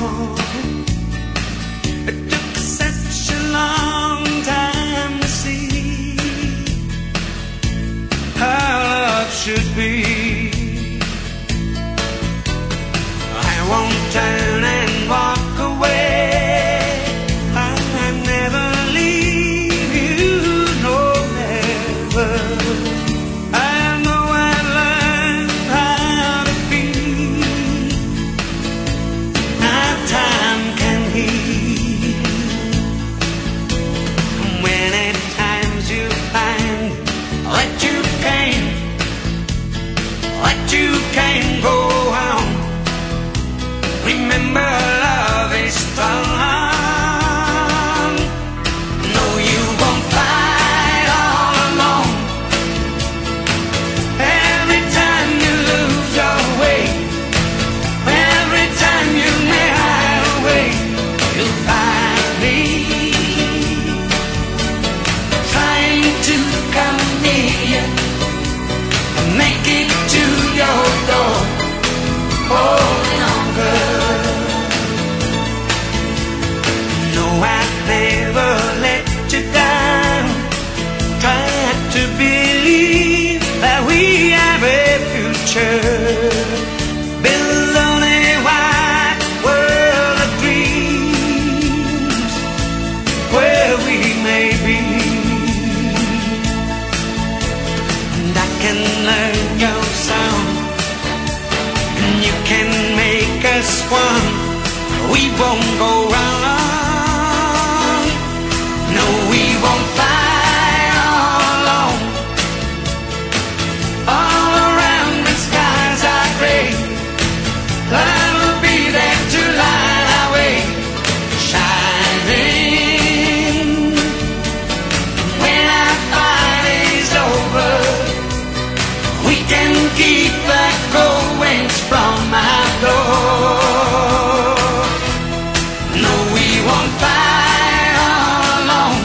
wrong. It took such a long time to see how love should be. I won't turn and walk away. I'll never leave you, no, never. I know I learned how to feel. Now time can heal. Many times you find that you can't go on. Remember, love is strong. No, you won't fight all alone. Every time you lose your way, every time you may hide away, you'll find me trying to come near you, make it to your door, holding on, girl. No, I've never let you down. Try to believe that we have a future. Build on a wide world of dreams where we may be. And I can learn your song, and you can make us one. We won't go wrong. No, we won't fight all alone. All around the skies are gray. Love will be there to light our way, shining. When our fight is over, we can keep the cold winds from our door. No, we won't fight all alone.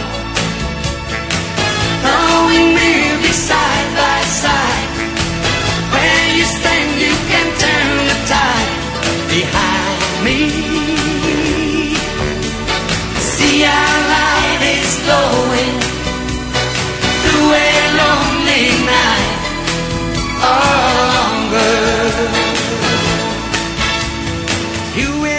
Throwing me side by side. Where you stand, you can turn the tide behind me. See our light is glowing through a lonely night. Longer. You will